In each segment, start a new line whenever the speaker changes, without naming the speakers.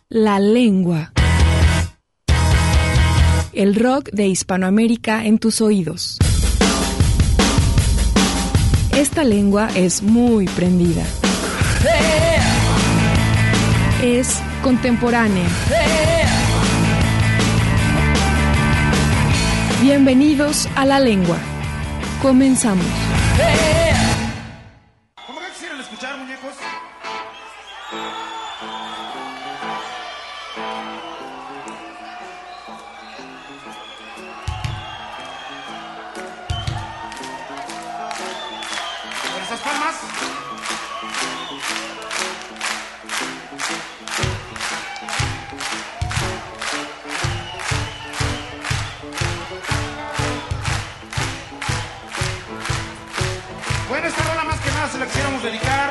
La lengua. El rock de Hispanoamérica en tus oídos. Esta lengua es muy prendida. Es contemporánea. Bienvenidos a La Lengua. Comenzamos.
¿Cómo que quisieran escuchar, muñecos? ¿Con esas palmas? Bueno, esta rola más que nada se la quisiéramos dedicar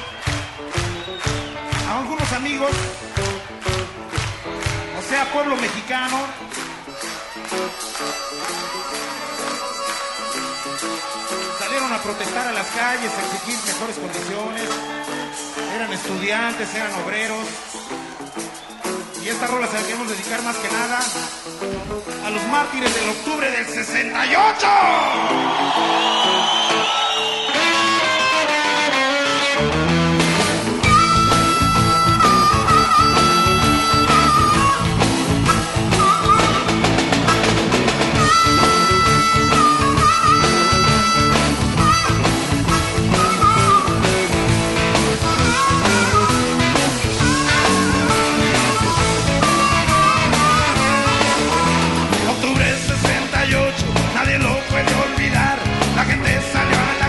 a algunos amigos, o sea, pueblo mexicano. Salieron a protestar a las calles, a exigir mejores condiciones. Eran estudiantes, eran obreros. Y esta rola se la queremos dedicar más que nada a los mártires del octubre del 68. Octubre 68, nadie lo puede olvidar. La gente salió a la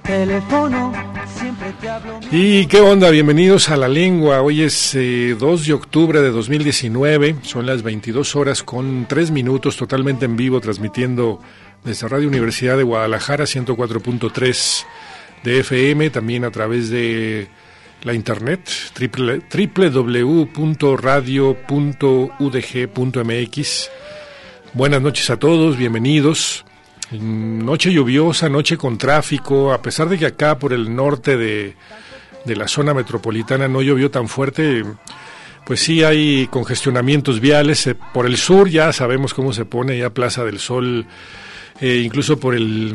teléfono siempre te hablo.
¿Y qué onda? Bienvenidos a La Lengua. Hoy es 2 de octubre de 2019, son las 22 horas con 3 minutos, totalmente en vivo, transmitiendo desde Radio Universidad de Guadalajara, 104.3 de FM, también a través de la internet, www.radio.udg.mx. Buenas noches a todos, bienvenidos. Noche lluviosa, noche con tráfico, a pesar de que acá por el norte de la zona metropolitana no llovió tan fuerte, pues sí hay congestionamientos viales. Por el sur ya sabemos cómo se pone, ya Plaza del Sol, incluso por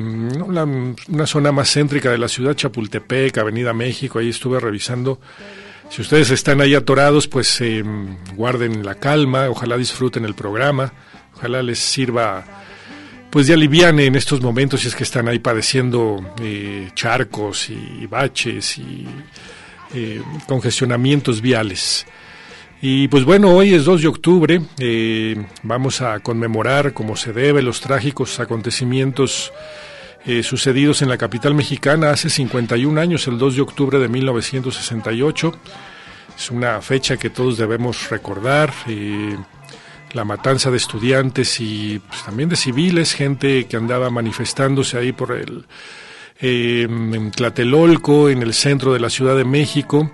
una zona más céntrica de la ciudad, Chapultepec, Avenida México, ahí estuve revisando. Si ustedes están ahí atorados, pues guarden la calma, ojalá disfruten el programa, ojalá les sirva pues de aliviane en estos momentos si es que están ahí padeciendo charcos y baches y congestionamientos viales. Y pues bueno, hoy es 2 de octubre, vamos a conmemorar como se debe los trágicos acontecimientos sucedidos en la capital mexicana hace 51 años, el 2 de octubre de 1968. Es una fecha que todos debemos recordar, la matanza de estudiantes y pues, también de civiles, gente que andaba manifestándose ahí por en Tlatelolco, en el centro de la Ciudad de México.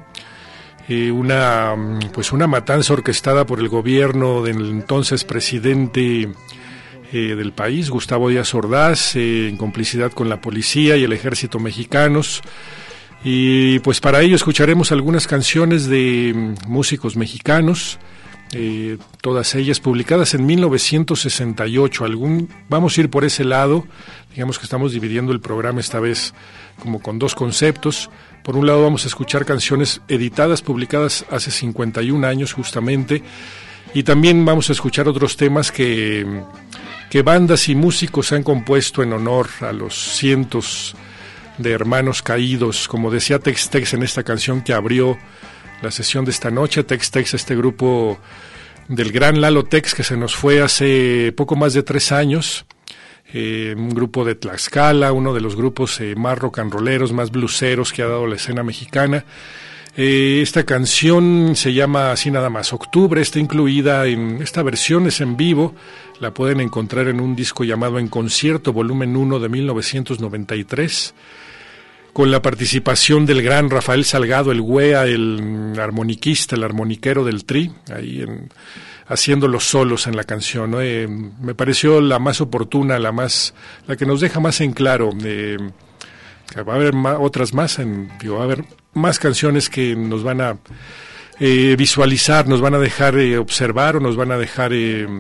Una matanza orquestada por el gobierno del entonces presidente del país, Gustavo Díaz Ordaz, en complicidad con la policía y el ejército mexicanos. Y pues para ello escucharemos algunas canciones de músicos mexicanos, todas ellas publicadas en 1968. Vamos a ir por ese lado, digamos que estamos dividiendo el programa esta vez como con dos conceptos. Por un lado vamos a escuchar canciones editadas, publicadas hace 51 años justamente, y también vamos a escuchar otros temas que bandas y músicos han compuesto en honor a los cientos de hermanos caídos, como decía Tex Tex en esta canción que abrió la sesión de esta noche. Tex Tex, este grupo del gran Lalo Tex que se nos fue hace poco más de 3 años, un grupo de Tlaxcala, uno de los grupos más rock and rolleros, más bluseros que ha dado la escena mexicana. Esta canción se llama así nada más, Octubre, está incluida esta versión es en vivo, la pueden encontrar en un disco llamado En Concierto, volumen 1 de 1993, con la participación del gran Rafael Salgado, el Güea, el armoniquista, el armoniquero del Tri, ahí haciendo los solos en la canción, ¿no? Me pareció la más oportuna, la que nos deja más en claro, que va a haber otras más, va a haber más canciones que nos van a visualizar, nos van a dejar observar o nos van a dejar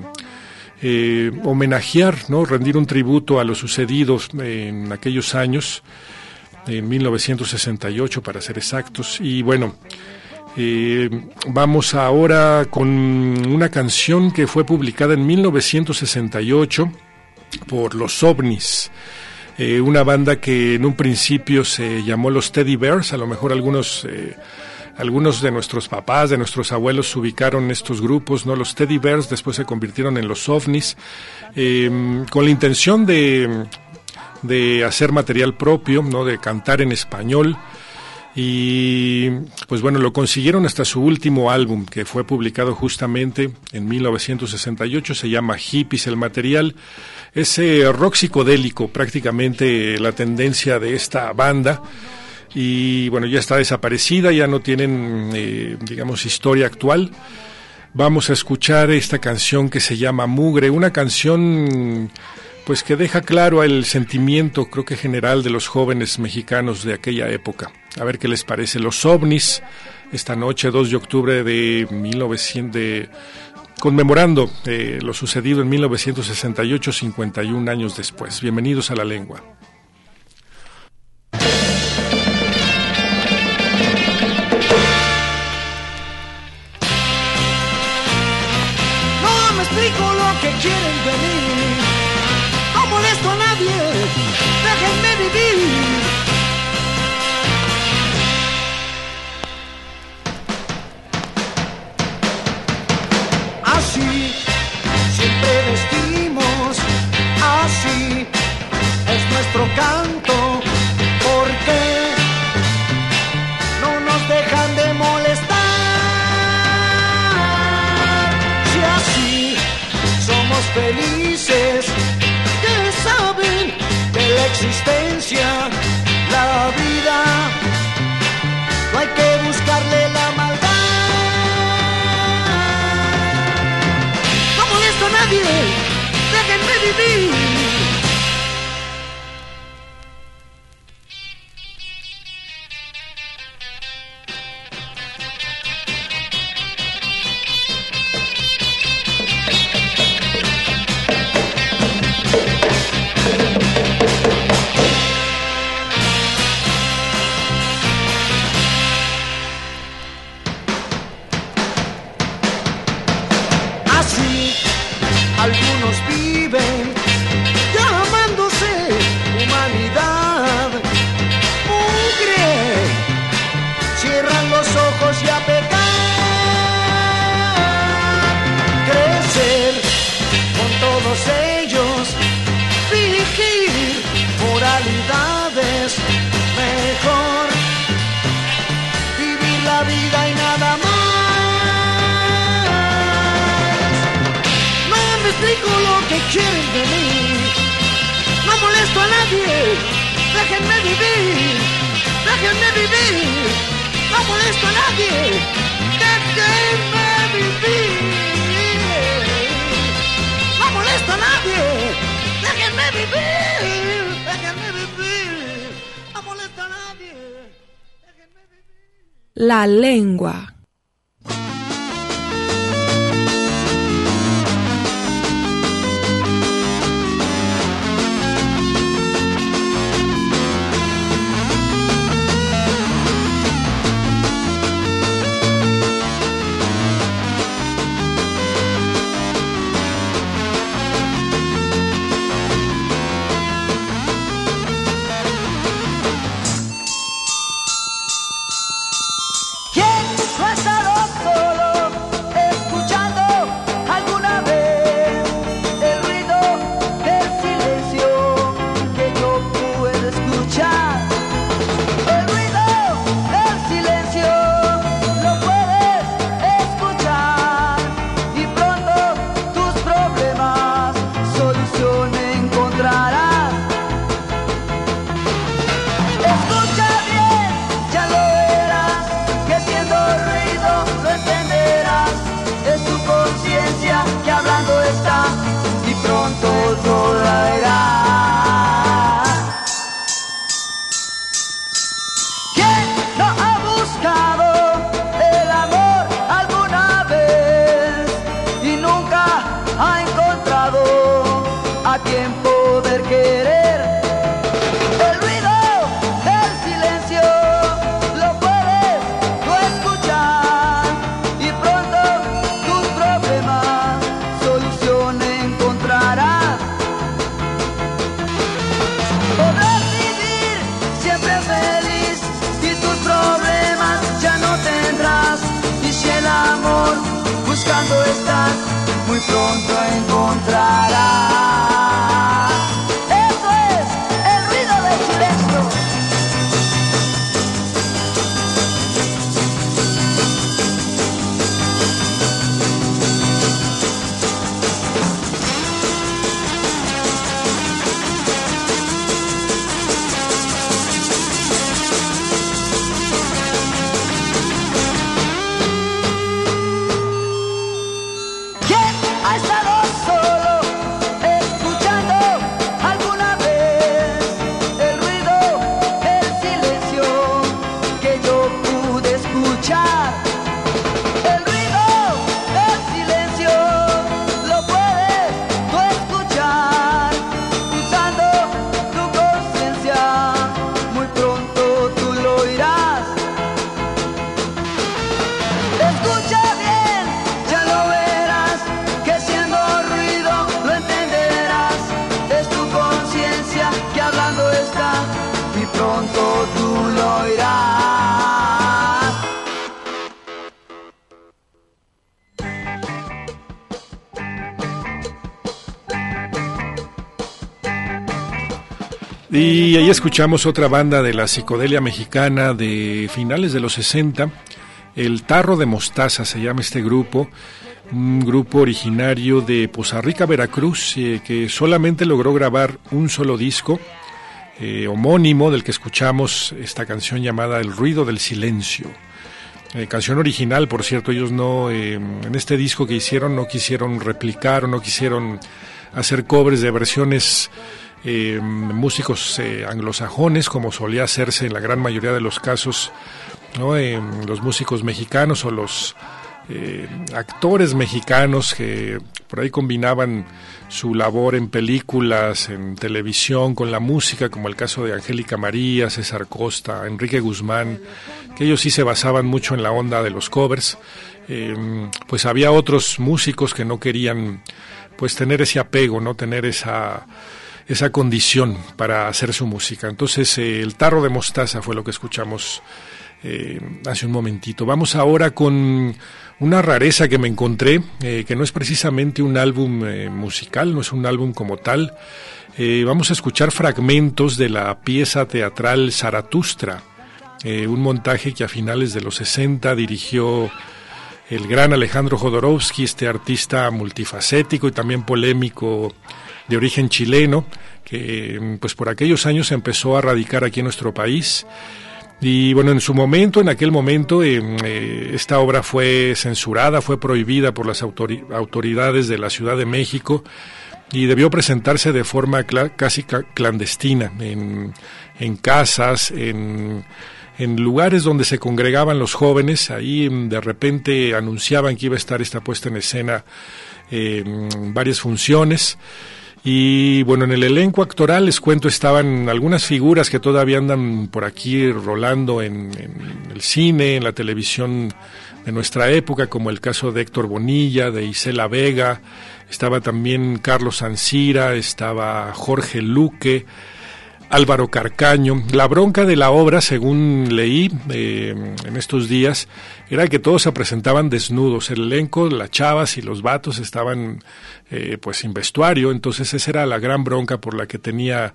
homenajear, ¿no? Rendir un tributo a lo sucedido en aquellos años, en 1968 para ser exactos. Y bueno, vamos ahora con una canción que fue publicada en 1968 por Los OVNIs, una banda que en un principio se llamó Los Teddy Bears. A lo mejor algunos de nuestros papás, de nuestros abuelos ubicaron estos grupos, ¿no? Los Teddy Bears después se convirtieron en Los OVNIs, con la intención de hacer material propio, ¿no? De cantar en español. Y pues bueno, lo consiguieron hasta su último álbum, que fue publicado justamente en 1968, se llama Hippies. El material es rock psicodélico, prácticamente la tendencia de esta banda, y bueno, ya está desaparecida, ya no tienen digamos historia actual. Vamos a escuchar esta canción que se llama Mugre, una canción pues que deja claro el sentimiento, creo que general, de los jóvenes mexicanos de aquella época. A ver qué les parece. Los OVNIs, esta noche, 2 de octubre de 1900, conmemorando lo sucedido en 1968, 51 años después. Bienvenidos a La Lengua.
No me explico lo que quieren de mí. No molesto a nadie, déjenme vivir. Así siempre vestimos, así es nuestro canto, porque gentes que saben de la existencia, la vida. No hay que buscarle la maldad. No molesto a nadie, déjenme vivir. Algunos viven llamándose humanidad. Mugre, cierran los ojos y a pecar. Crecer con todos ellos, fingir moralidades. Mejor vivir la vida y nada más. Explico lo que quieren de mí. No molesto a nadie. Déjenme vivir. Déjenme vivir. No molesto a nadie. Déjenme vivir. No molesto a nadie. Déjenme vivir. Déjenme vivir. No molesto a nadie. Déjenme vivir.
La lengua.
Muy pronto encontrarás. Eso es el ruido del silencio. ¿Quién ha estado solo escuchando alguna vez el ruido del silencio que yo pude escuchar? El ruido del silencio lo puedes tú escuchar usando tu conciencia. Muy pronto tú lo oirás. Escucha bien, ya lo verás, que siendo ruido lo entenderás. Es tu conciencia que hablando está, y pronto tú lo oirás.
Y ahí escuchamos otra banda de la psicodelia mexicana de finales de los 60, El Tarro de Mostaza se llama este grupo. un grupo originario de Poza Rica, Veracruz, que solamente logró grabar un solo disco, homónimo del que escuchamos esta canción llamada El ruido del silencio. Canción original, por cierto. Ellos no, en este disco que hicieron, no quisieron replicar o no quisieron hacer covers de versiones músicos anglosajones, como solía hacerse en la gran mayoría de los casos, ¿no? Los músicos mexicanos o los actores mexicanos que por ahí combinaban su labor en películas, en televisión, con la música, como el caso de Angélica María, César Costa, Enrique Guzmán, que ellos sí se basaban mucho en la onda de los covers. Pues había otros músicos que no querían pues tener ese apego, no tener esa condición para hacer su música. Entonces El tarro de mostaza fue lo que escuchamos hace un momentito. Vamos ahora con una rareza que me encontré, que no es precisamente un álbum musical, no es un álbum como tal. Vamos a escuchar fragmentos de la pieza teatral Zaratustra, un montaje que a finales de los 60 dirigió el gran Alejandro Jodorowsky, este artista multifacético y también polémico de origen chileno, que pues por aquellos años empezó a radicar aquí en nuestro país. Y bueno, en aquel momento, esta obra fue censurada, fue prohibida por las autoridades de la Ciudad de México y debió presentarse de forma casi clandestina, en casas, en lugares donde se congregaban los jóvenes. Ahí de repente anunciaban que iba a estar esta puesta en escena varias funciones. Y bueno, en el elenco actoral, les cuento, estaban algunas figuras que todavía andan por aquí rolando en el cine, en la televisión de nuestra época, como el caso de Héctor Bonilla, de Isela Vega, estaba también Carlos Ancira, estaba Jorge Luque, Álvaro Carcaño. La bronca de la obra, según leí en estos días, era que todos se presentaban desnudos. El elenco, las chavas y los vatos estaban pues sin vestuario. Entonces esa era la gran bronca por la que tenía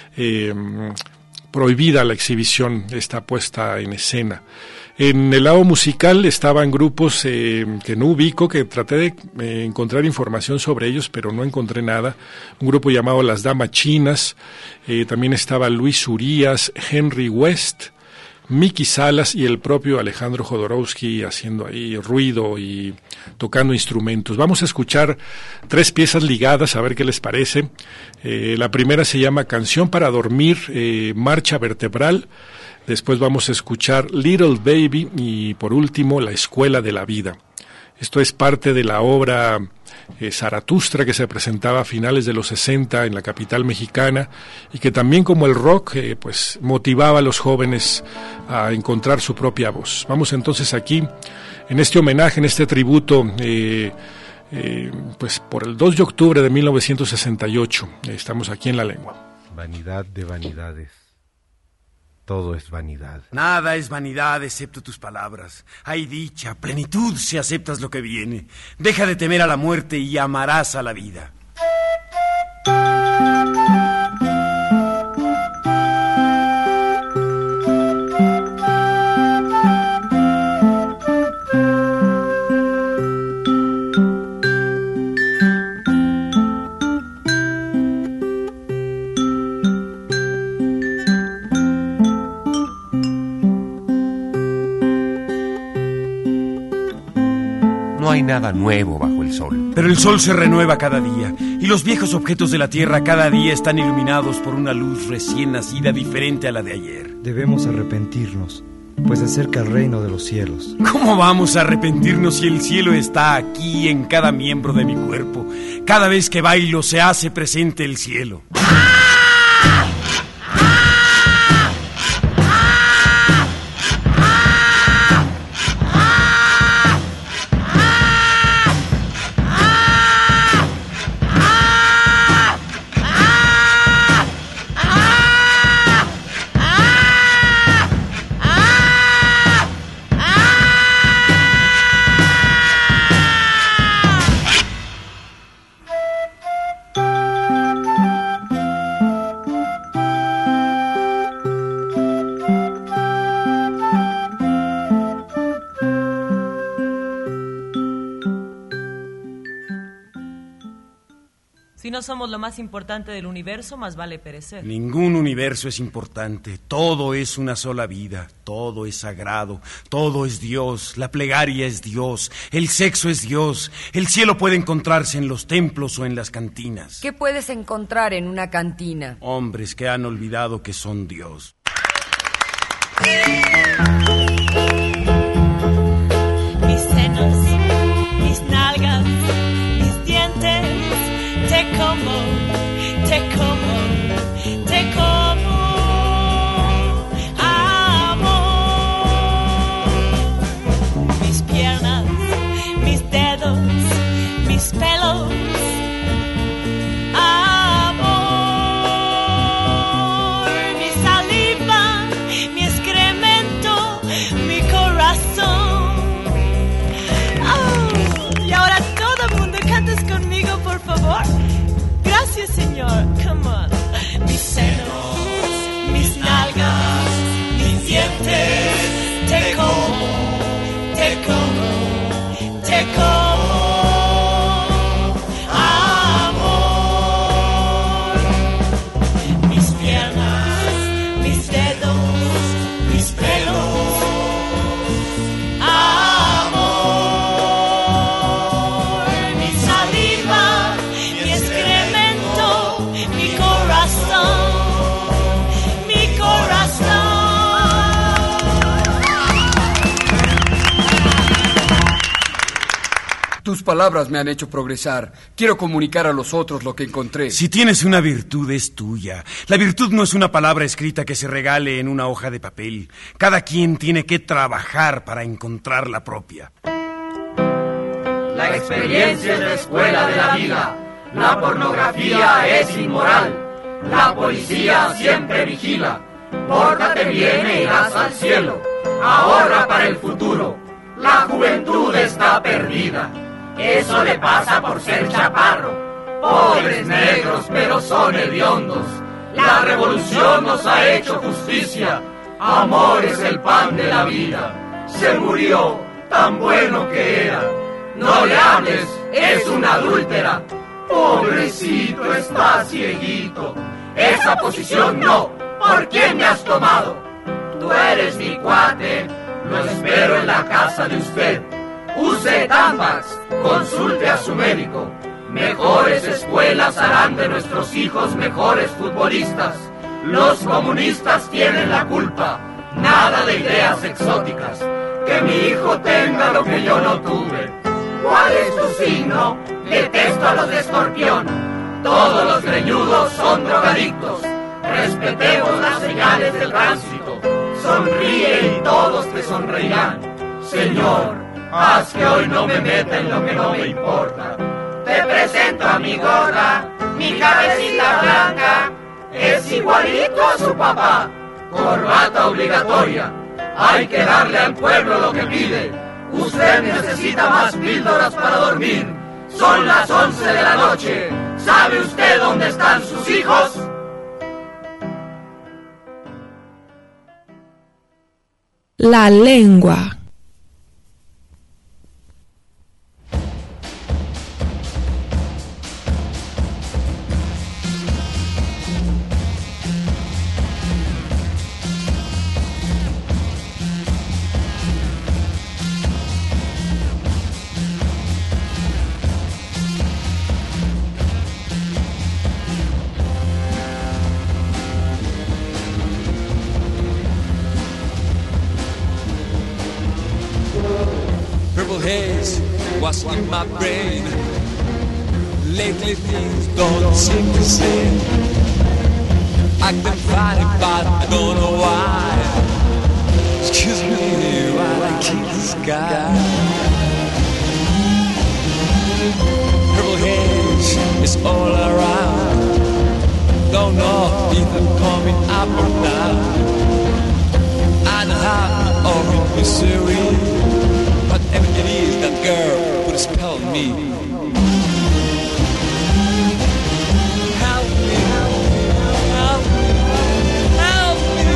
prohibida la exhibición, esta puesta en escena. En el lado musical estaban grupos que no ubico, que traté de encontrar información sobre ellos, pero no encontré nada. Un grupo llamado Las Damas Chinas, también estaba Luis Urías, Henry West, Miki Salas y el propio Alejandro Jodorowsky haciendo ahí ruido y tocando instrumentos. Vamos a escuchar 3 piezas ligadas, a ver qué les parece. La primera se llama Canción para dormir, Marcha vertebral. Después vamos a escuchar Little Baby y por último La escuela de la vida. Esto es parte de la obra Zaratustra, que se presentaba a finales de los 60 en la capital mexicana y que también, como el rock, pues motivaba a los jóvenes a encontrar su propia voz. Vamos entonces aquí en este homenaje, en este tributo, pues por el 2 de octubre de 1968. Estamos aquí en La Lengua.
Vanidad de vanidades. Todo es vanidad.
Nada es vanidad excepto tus palabras. Hay dicha, plenitud si aceptas lo que viene. Deja de temer a la muerte y amarás a la vida.
No hay nada nuevo bajo el sol.
Pero el sol se renueva cada día, y los viejos objetos de la tierra cada día están iluminados por una luz recién nacida diferente a la de ayer.
Debemos arrepentirnos, pues se acerca el reino de los cielos.
¿Cómo vamos a arrepentirnos si el cielo está aquí en cada miembro de mi cuerpo? Cada vez que bailo se hace presente el cielo.
no somos lo más importante del universo, más vale perecer.
Ningún universo es importante. Todo es una sola vida. Todo es sagrado. Todo es Dios. La plegaria es Dios. El sexo es Dios. El cielo puede encontrarse en los templos o en las cantinas.
¿Qué puedes encontrar en una cantina?
Hombres que han olvidado que son Dios.
Mis senos, mis nalgas, mis dientes, te como, te como, te como, amor. Mis piernas, mis dedos, mis pelos, amor. Mi saliva, mi excremento, mi corazón. Y ahora todo el mundo cantes conmigo, por favor. Gracias, Señor. Come on. Mis senos, mis nalgas, mis dientes, te como, te como, te como, amor. Mis piernas, mis dedos, mis pelos, amor. Mi saliva, mi excremento, mi corazón, mi corazón.
Tus palabras me han hecho progresar. Quiero comunicar a los otros lo que encontré.
Si tienes una virtud, es tuya. La virtud no es una palabra escrita que se regale en una hoja de papel. Cada quien tiene que trabajar para encontrar la propia.
La experiencia es la escuela de la vida. La pornografía es inmoral. La policía siempre vigila. Pórtate bien e irás al cielo. Ahorra para el futuro. La juventud está perdida. Eso le pasa por ser chaparro. Pobres negros, pero son hediondos. La revolución nos ha hecho justicia. Amor es el pan de la vida. Se murió, tan bueno que era. No le hables, es una adúltera. Pobrecito, está cieguito. Esa posición no. ¿Por quién me has tomado? Tú eres mi cuate. Lo espero en la casa de usted. Use Tampax, consulte a su médico. Mejores escuelas harán de nuestros hijos mejores futbolistas. Los comunistas tienen la culpa. Nada de ideas exóticas. Que mi hijo tenga lo que yo no tuve. ¿Cuál es tu signo? Detesto a los de Escorpión. Todos los greñudos son drogadictos. Respetemos las señales del tránsito. Sonríe y todos te sonreirán. Señor, haz que hoy no me meta en lo que no me importa. Te presento a mi gorda, mi cabecita blanca. Es igualito a su papá. Corbata obligatoria. Hay que darle al pueblo lo que pide. Usted necesita más píldoras para dormir. Son las 11 de la noche. ¿Sabe usted dónde están sus hijos?
La lengua.
Haze was in my brain. Lately things don't seem the same. I can find it, but I don't know why. Excuse me while I kiss the sky. Purple haze is all around. Don't know if I'm coming up or down. I'm happy or in misery. Whatever it is, that girl put a spell on me. Help me, help me, help me, help me.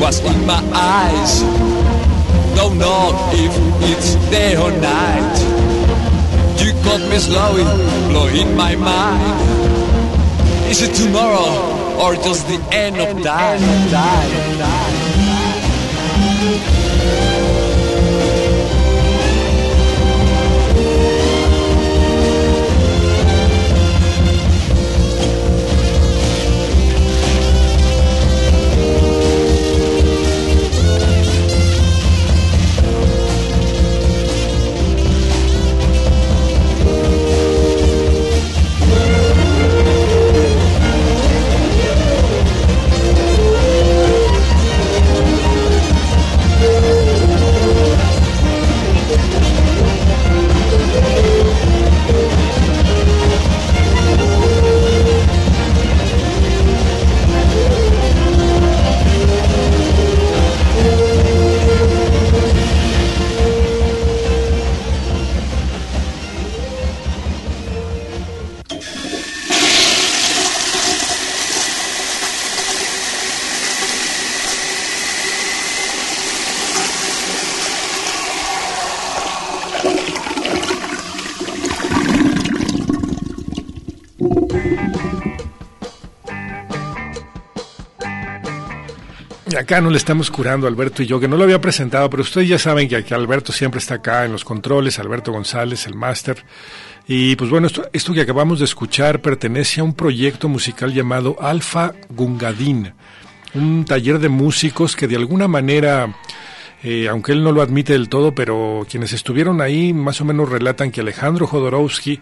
what's in my eyes. Don't know if it's day or night. You got me slowly, blowing my mind. Is it tomorrow or just the end of time?
Acá no le estamos curando, Alberto y yo, que no lo había presentado, pero ustedes ya saben que Alberto siempre está acá en los controles, Alberto González, el máster. Y pues bueno, esto que acabamos de escuchar pertenece a un proyecto musical llamado Alfa Gungadin, un taller de músicos que de alguna manera, aunque él no lo admite del todo, pero quienes estuvieron ahí más o menos relatan que Alejandro Jodorowsky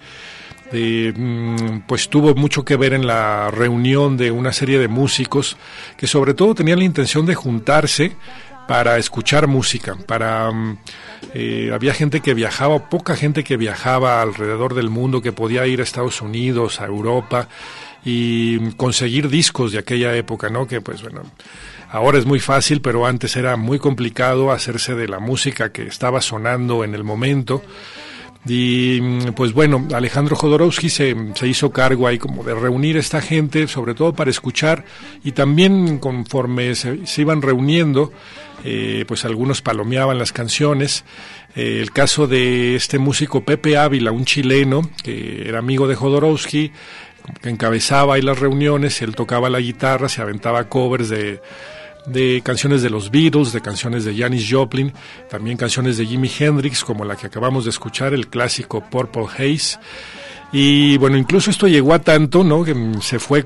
pues tuvo mucho que ver en la reunión de una serie de músicos que sobre todo tenían la intención de juntarse para escuchar música, había gente que viajaba, poca gente que viajaba alrededor del mundo, que podía ir a Estados Unidos, a Europa y conseguir discos de aquella época, ¿no? Que pues bueno, ahora es muy fácil, pero antes era muy complicado hacerse de la música que estaba sonando en el momento. Y pues bueno, Alejandro Jodorowsky se hizo cargo ahí como de reunir a esta gente, sobre todo para escuchar, y también conforme se iban reuniendo, pues algunos palomeaban las canciones. El caso de este músico Pepe Ávila, un chileno que era amigo de Jodorowsky, que encabezaba ahí las reuniones, él tocaba la guitarra, se aventaba covers de canciones de los Beatles, de canciones de Janis Joplin, también canciones de Jimi Hendrix, como la que acabamos de escuchar, el clásico Purple Haze. Y bueno, incluso esto llegó a tanto, ¿no?, que se fue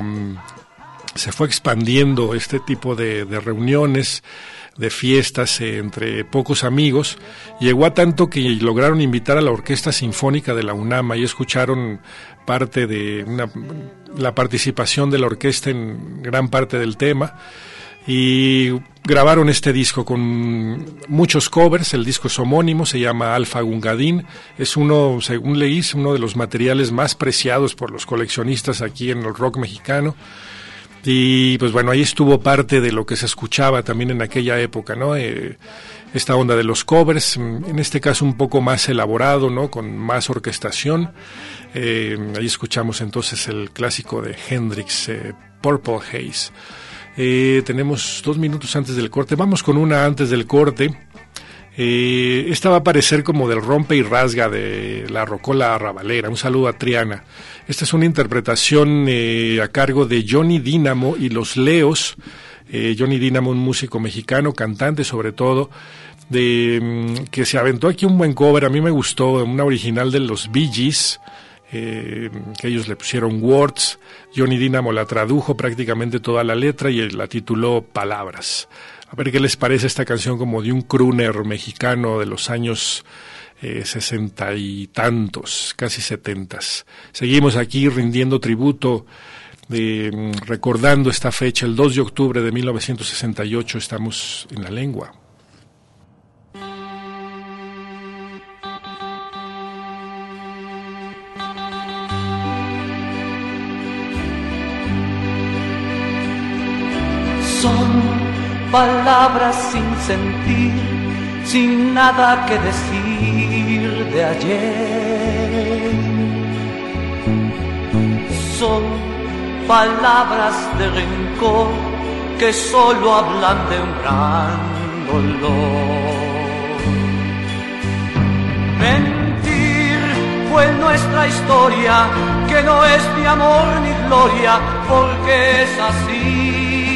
expandiendo este tipo de reuniones, de fiestas entre pocos amigos. Llegó a tanto que lograron invitar a la Orquesta Sinfónica de la UNAM y escucharon parte de la participación de la orquesta en gran parte del tema. Y grabaron este disco con muchos covers. El disco es homónimo, se llama Alfa Gungadin. Es uno, según leí, uno de los materiales más preciados por los coleccionistas aquí en el rock mexicano. Y pues bueno, ahí estuvo parte de lo que se escuchaba también en aquella época, ¿no? Esta onda de los covers, en este caso un poco más elaborado, ¿no?, con más orquestación. Ahí escuchamos entonces el clásico de Hendrix, Purple Haze. Tenemos 2 minutos antes del corte. Vamos con una antes del corte. Esta va a parecer como del rompe y rasga de la rocola arrabalera. Un saludo a Triana. Esta es una interpretación a cargo de Johnny Dínamo y los Leos. Johnny Dínamo, un músico mexicano, cantante sobre todo, que se aventó aquí un buen cover. A mí me gustó, una original de los Bee Gees, que ellos le pusieron Words. Johnny Dínamo la tradujo prácticamente toda la letra y la tituló Palabras. A ver qué les parece esta canción, como de un crooner mexicano de los años 60 y tantos, casi 70s. Seguimos aquí rindiendo tributo, recordando esta fecha, el 2 de octubre de 1968, estamos en La Lengua.
Son palabras sin sentir, sin nada que decir de ayer. Son palabras de rencor que solo hablan de un gran dolor. Mentir fue nuestra historia, que no es ni amor ni gloria, porque es así.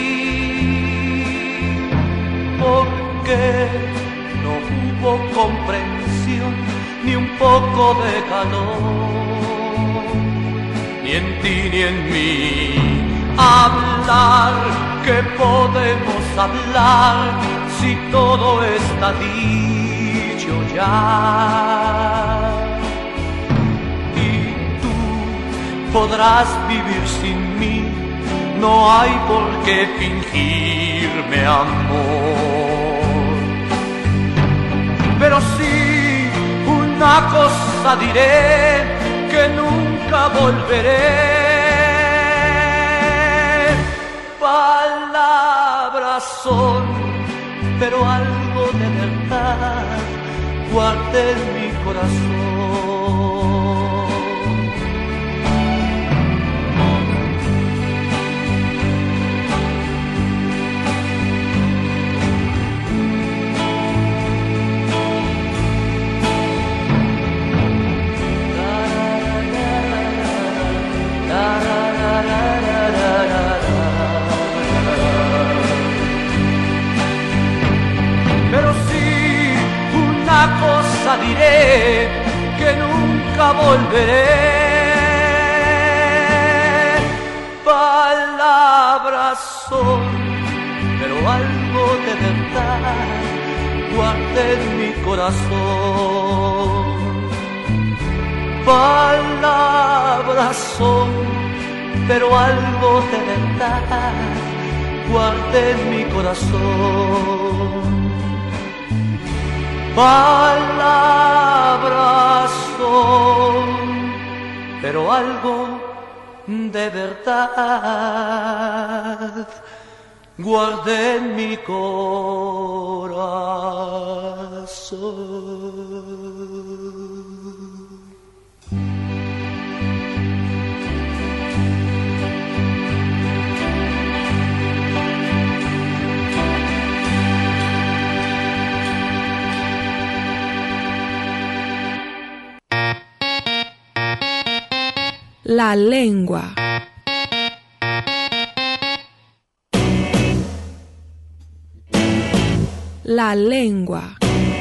Porque no hubo comprensión, ni un poco de calor, ni en ti ni en mí. Hablar, ¿qué podemos hablar si todo está dicho ya? Y tú podrás vivir sin mí, no hay por qué fingirme amor. Pero sí, una cosa diré, que nunca volveré. Palabras son, pero algo de verdad guardé en mi corazón. Diré que nunca volveré. Palabras son, pero algo de verdad guardé en mi corazón. Palabras son, pero algo de verdad guardé en mi corazón. Palabras son, pero algo de verdad guardé en mi corazón.
La lengua. La lengua.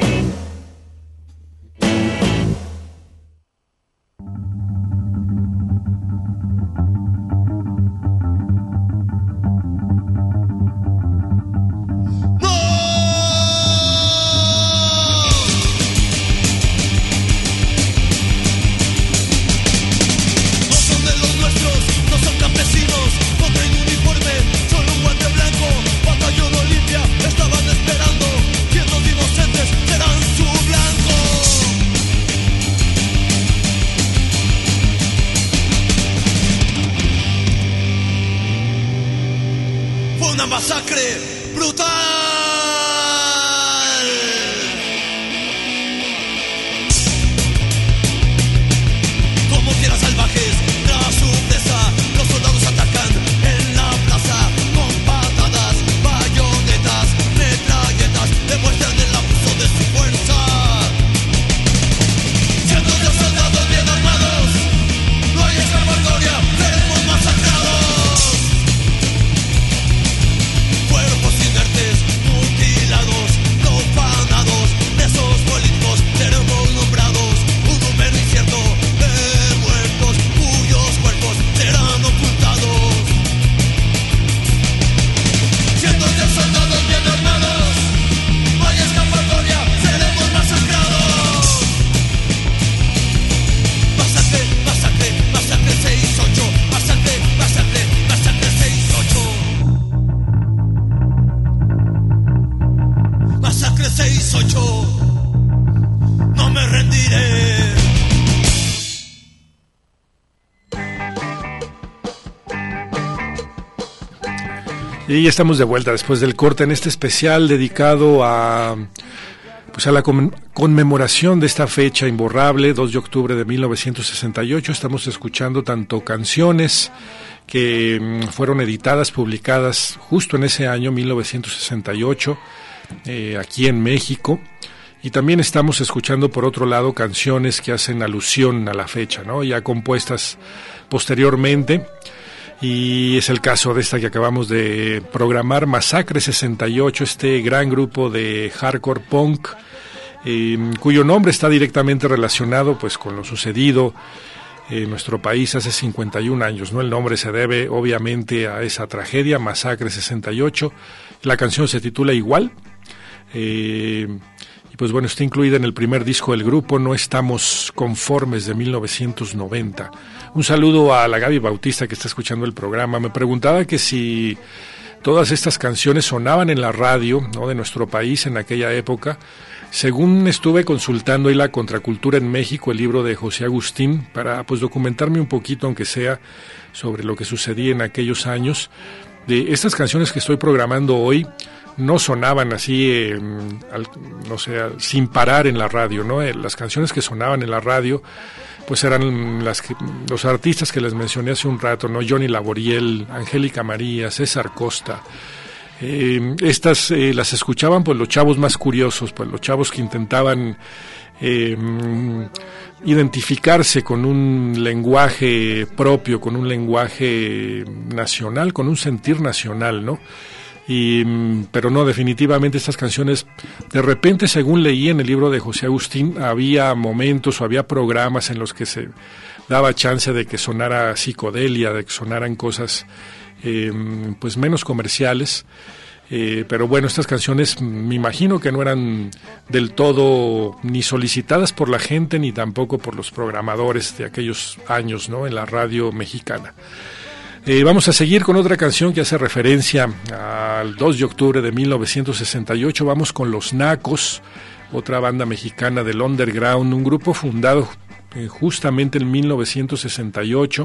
Masacre brutal. Como fieras salvajes tras su presa, los soldados atacan en la plaza con patadas, bayonetas, metralletas, demuestran el abuso de su fuerza. Cientos de soldados bien armados, no hay escapatoria, seremos masacrados. Cuerpos inertes, mutilados, profanados, presos políticos, seremos nombrados. Un número incierto de muertos, cuyos cuerpos serán ocultados. Cientos de soldados bien armados, no hay escapatoria, seremos masacrados. Masacre, masacre, masacre 6-8, masacre, masacre, masacre 6-8. Masacre 6-8, no me rendiré.
Y ya estamos de vuelta después del corte en este especial dedicado a la conmemoración de esta fecha imborrable, 2 de octubre de 1968. Estamos escuchando tanto canciones que fueron editadas, publicadas justo en ese año, 1968, aquí en México. Y también estamos escuchando, por otro lado, canciones que hacen alusión a la fecha, ¿no? Ya compuestas posteriormente. Y es el caso de esta que acabamos de programar, Masacre 68, este gran grupo de hardcore punk, cuyo nombre está directamente relacionado pues con lo sucedido en nuestro país hace 51 años, ¿no? El nombre se debe obviamente a esa tragedia, Masacre 68. La canción se titula igual. Y pues bueno, está incluida en el primer disco del grupo, No Estamos Conformes, de 1990. Un saludo a la Gaby Bautista que está escuchando el programa. Me preguntaba que si todas estas canciones sonaban en la radio, ¿no?, de nuestro país en aquella época. Según estuve consultando ahí la Contracultura en México, el libro de José Agustín, para pues documentarme un poquito, aunque sea, sobre lo que sucedía en aquellos años, de estas canciones que estoy programando hoy, no sonaban así, no sé, sin parar en la radio, ¿no? Las canciones que sonaban en la radio, pues eran los artistas que les mencioné hace un rato, ¿no? Johnny Laboriel, Angélica María, César Costa. Estas las escuchaban pues los chavos más curiosos, pues los chavos que intentaban identificarse con un lenguaje propio, con un lenguaje nacional, con un sentir nacional, ¿no? Pero no, definitivamente estas canciones, de repente, según leí en el libro de José Agustín, había momentos o había programas en los que se daba chance de que sonara psicodelia, de que sonaran cosas pues menos comerciales, pero bueno, estas canciones me imagino que no eran del todo ni solicitadas por la gente ni tampoco por los programadores de aquellos años, ¿no?, en la radio mexicana. Vamos a seguir con otra canción que hace referencia al 2 de octubre de 1968. Vamos con Los Nacos, otra banda mexicana del underground, un grupo fundado justamente en 1968.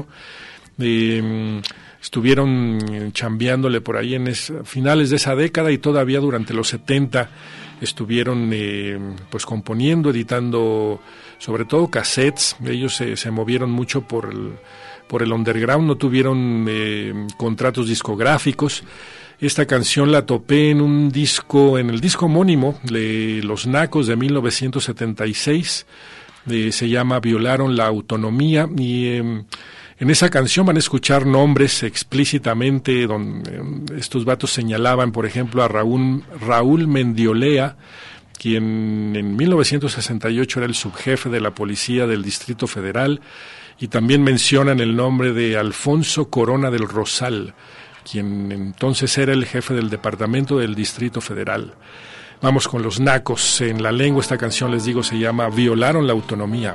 Estuvieron chambeándole por ahí en finales de esa década y todavía durante los 70 estuvieron pues componiendo, editando sobre todo cassettes. Ellos se movieron mucho por el underground, no tuvieron contratos discográficos. Esta canción la topé en el disco homónimo de Los Nacos de 1976, se llama Violaron la Autonomía, y en esa canción van a escuchar nombres explícitamente, donde estos vatos señalaban, por ejemplo, a Raúl Mendiolea, quien en 1968 era el subjefe de la policía del Distrito Federal, y también mencionan el nombre de Alfonso Corona del Rosal, quien entonces era el jefe del departamento del Distrito Federal. Vamos con Los Nacos. En la lengua esta canción, les digo, se llama Violaron la Autonomía.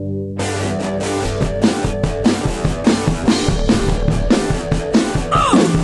Oh!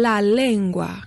la lengua.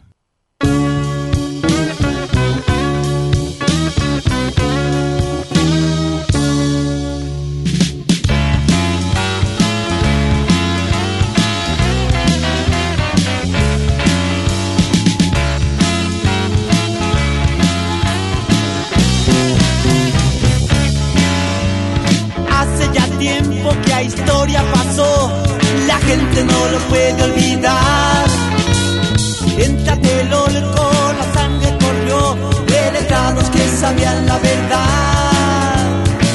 Que a historia pasó, la gente no lo puede olvidar. Entre Tlatelolco la sangre corrió de letrados que sabían la verdad.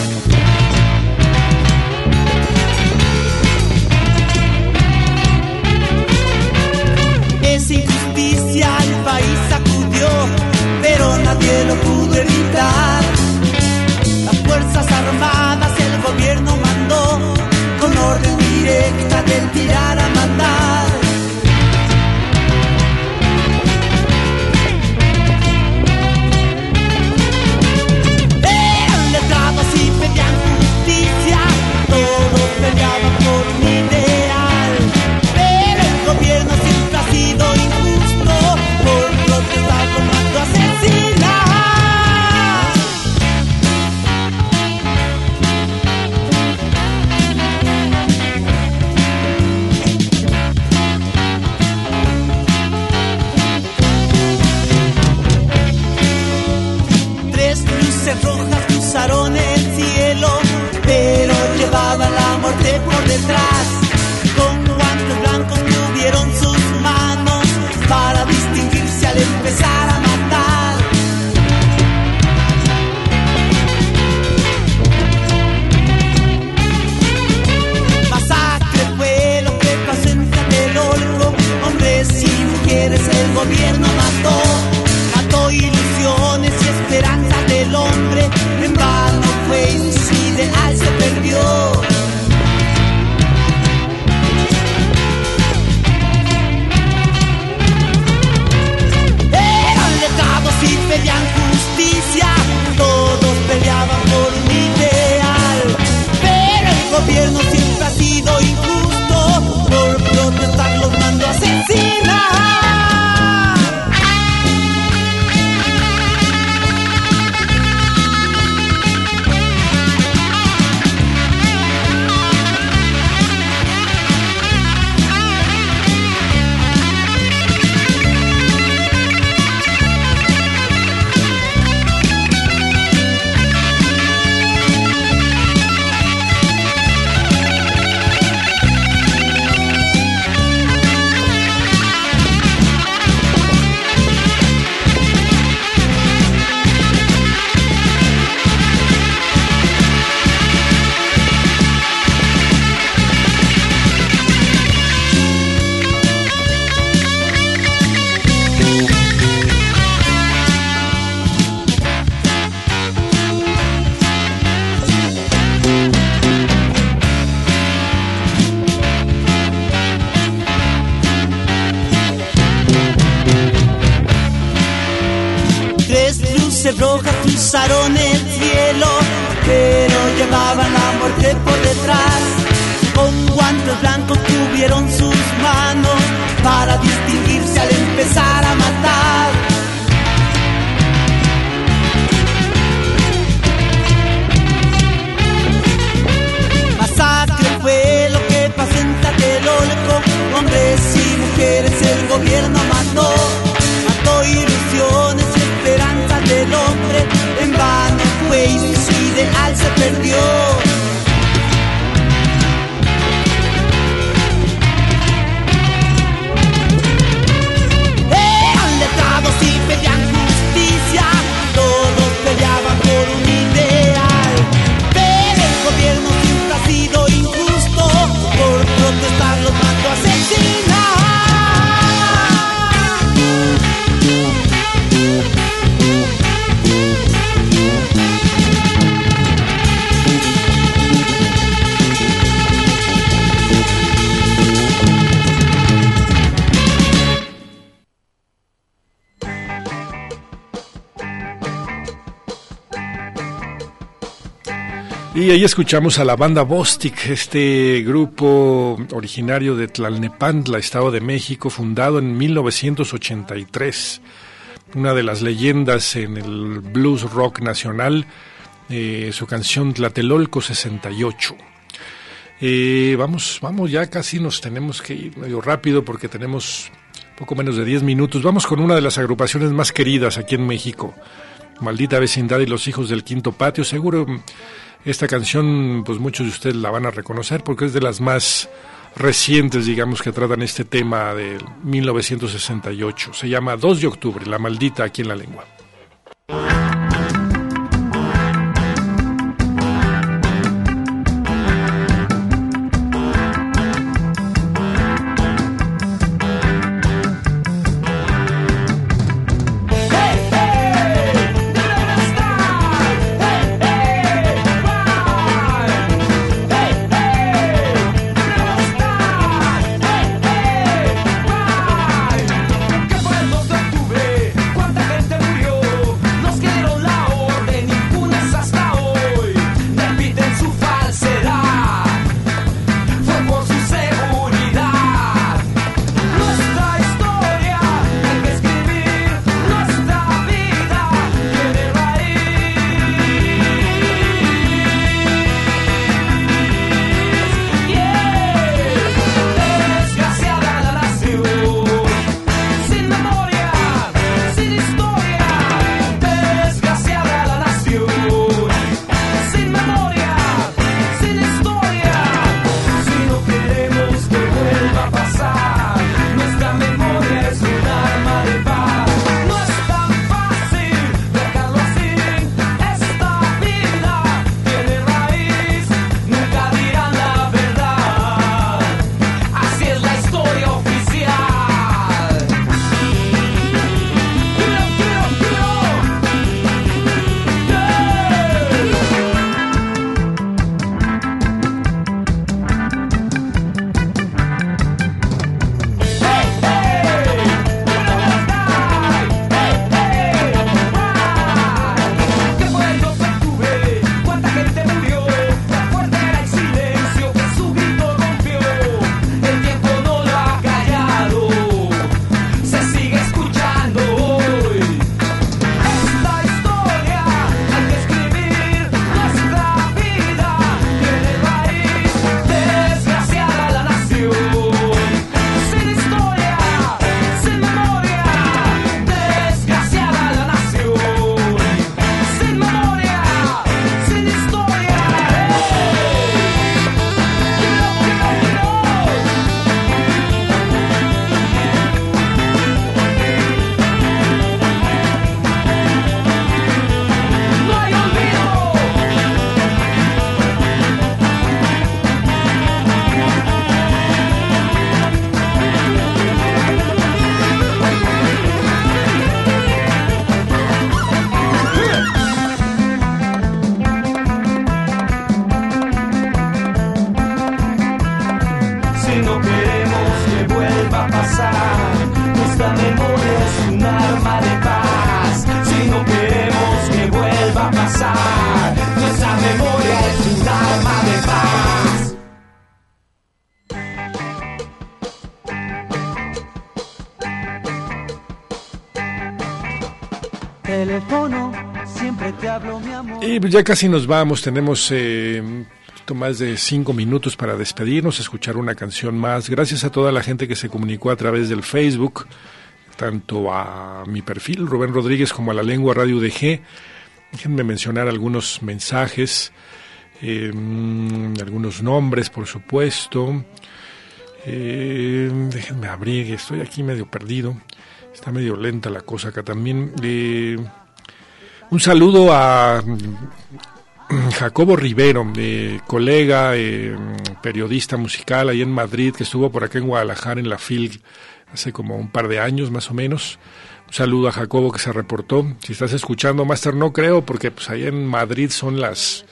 Esa injusticia al país sacudió, pero nadie lo pudo evitar. Las Fuerzas Armadas, el gobierno mandó con orden directa del tirar a matar. Eran letrados y pedían justicia, todos peleaban por un ideal. Pero el gobierno siempre ha sido injusto, por protestar lo mandó a asesinar. Rojas cruzaron el cielo, pero llevaban la muerte por detrás. Con guantes blancos tuvieron sus manos para distinguirse al empezar a matar. Masacre fue lo que pasó en Tlatelolco, hombres y mujeres el gobierno mató. Mató ilusiones y esperanzas del hombre, en vano fue y su ideal se perdió. Eran letrados y pedían justicia, todos peleaban por un ideal. Pero el gobierno siempre ha sido injusto, por protestar los mandó a asesinar. Rojas cruzaron el cielo, pero llevaban la muerte por detrás. Con guantes blancos tuvieron sus manos para distinguirse al empezar a matar. Masacre fue lo que pasó en Tlatelolco, hombres y mujeres el gobierno mató. Mató ilusiones y esperanzas del hombre, en vano fue y su ideal se perdió.
Y ahí escuchamos a la banda Bostik, este grupo originario de Tlalnepantla, Estado de México, fundado en 1983. Una de las leyendas en el blues rock nacional, su canción Tlatelolco 68. Vamos, ya casi nos tenemos que ir medio rápido porque tenemos poco menos de 10 minutos. Vamos con una de las agrupaciones más queridas aquí en México, Maldita Vecindad y los Hijos del Quinto Patio. Seguro esta canción, pues muchos de ustedes la van a reconocer porque es de las más recientes, digamos, que tratan este tema de 1968. Se llama 2 de octubre, La Maldita aquí en la lengua.
Teléfono, siempre te hablo, mi amor.
Y pues ya casi nos vamos, tenemos un poquito más de 5 minutos para despedirnos, escuchar una canción más. Gracias a toda la gente que se comunicó a través del Facebook, tanto a mi perfil, Rubén Rodríguez, como a La Lengua Radio UDG. Déjenme mencionar algunos mensajes, algunos nombres, por supuesto. Déjenme abrir, estoy aquí medio perdido. Está medio lenta la cosa acá también. Un saludo a Jacobo Rivero, colega, periodista musical ahí en Madrid, que estuvo por acá en Guadalajara en la FIL hace como un par de años más o menos. Un saludo a Jacobo que se reportó. Si estás escuchando, Master, no creo, porque pues ahí en Madrid son las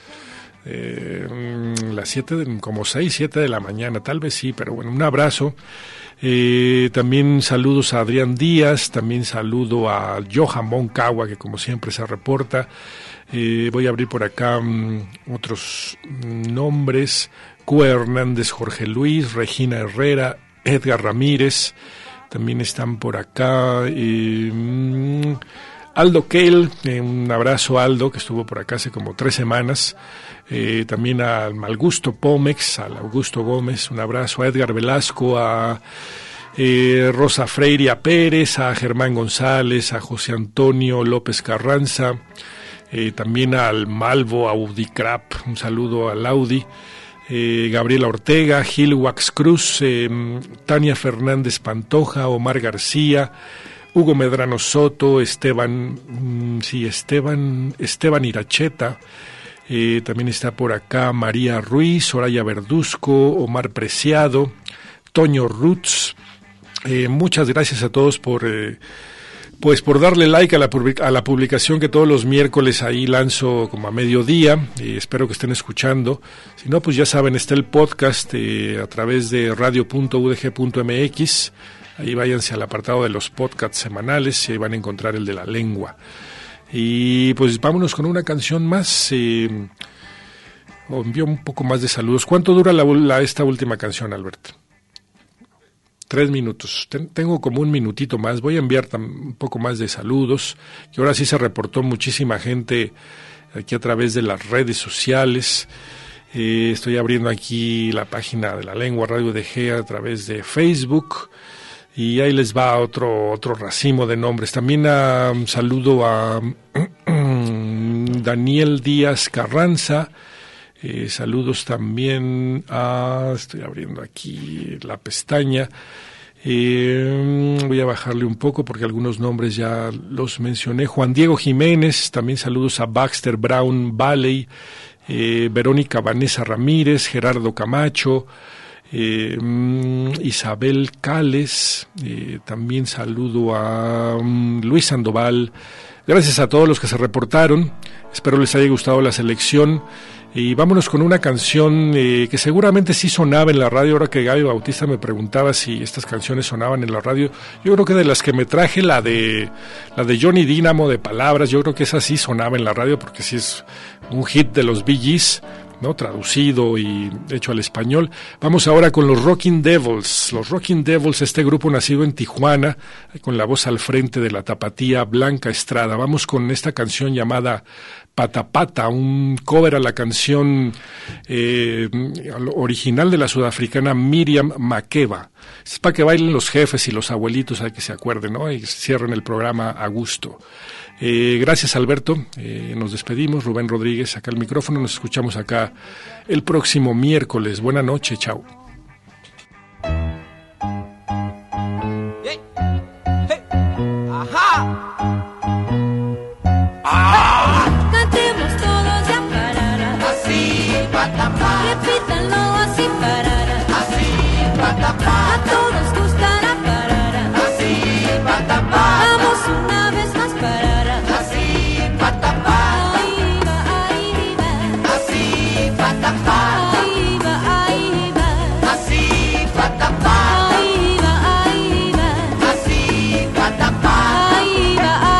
7, como 6, 7 de la mañana, tal vez sí, pero bueno, un abrazo. También saludos a Adrián Díaz, también saludo a Johan Moncagua, que como siempre se reporta. Voy a abrir por acá otros nombres: Q. Hernández, Jorge Luis, Regina Herrera, Edgar Ramírez, también están por acá. Aldo Keil, un abrazo a Aldo, que estuvo por acá hace como 3 semanas. También al Malgusto Pómex, al Augusto Gómez, un abrazo a Edgar Velasco, a Rosa Freiria Pérez, a Germán González, a José Antonio López Carranza, también al Malvo Audicrap, un saludo al Audi, Gabriela Ortega, Gil Wax Cruz, Tania Fernández Pantoja, Omar García, Hugo Medrano Soto, Esteban Iracheta, también está por acá María Ruiz, Soraya Verduzco, Omar Preciado, Toño Rutz. Muchas gracias a todos por darle like a la publicación que todos los miércoles ahí lanzo como a mediodía. Espero que estén escuchando. Si no, pues ya saben, está el podcast a través de radio.udg.mx. Ahí váyanse al apartado de los podcasts semanales y ahí van a encontrar el de la lengua. Y pues vámonos con una canción más. Envío un poco más de saludos. ¿Cuánto dura esta última canción, Alberto? 3 minutos. Tengo como 1 minutito más. Voy a enviar un poco más de saludos, que ahora sí se reportó muchísima gente aquí a través de las redes sociales. Estoy abriendo aquí la página de la lengua Radio UDG a través de Facebook. Y ahí les va otro racimo de nombres. También saludo a Daniel Díaz Carranza. Saludos también a... Estoy abriendo aquí la pestaña. Voy a bajarle un poco porque algunos nombres ya los mencioné. Juan Diego Jiménez. También saludos a Baxter Brown Valley. Verónica Vanessa Ramírez. Gerardo Camacho. Isabel Cales, también saludo a Luis Sandoval. Gracias a todos los que se reportaron, espero les haya gustado la selección. Y vámonos con una canción que seguramente sí sonaba en la radio. Ahora que Gaby Bautista me preguntaba si estas canciones sonaban en la radio, yo creo que de las que me traje, la de Johnny Dynamo de Palabras, yo creo que esa sí sonaba en la radio porque sí es un hit de los Bee Gees, ¿no? Traducido y hecho al español. Vamos ahora con los Rocking Devils. Los Rocking Devils, este grupo nacido en Tijuana, con la voz al frente de la tapatía Blanca Estrada. Vamos con esta canción llamada Pata Pata, un cover a la canción original de la sudafricana Miriam Makeba. Es para que bailen los jefes y los abuelitos, hay que se acuerden, ¿no? Y cierren el programa a gusto. Gracias, Alberto. Nos despedimos. Rubén Rodríguez, acá el micrófono. Nos escuchamos acá el próximo miércoles. Buena noche. Chao.
Cantemos todos ya parara. Así, patapá. Repítanlo así parara. Así, patapá. A todos gustará parara. Así, patapá. Vamos una vez más parara. Así, patapá. Ahí va, así, patapá. Ahí va, así, patapá. Ahí va, así, patapá. Ahí va,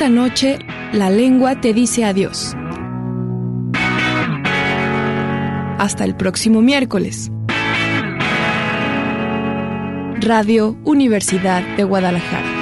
la noche, la lengua te dice adiós. Hasta el próximo miércoles. Radio Universidad de Guadalajara.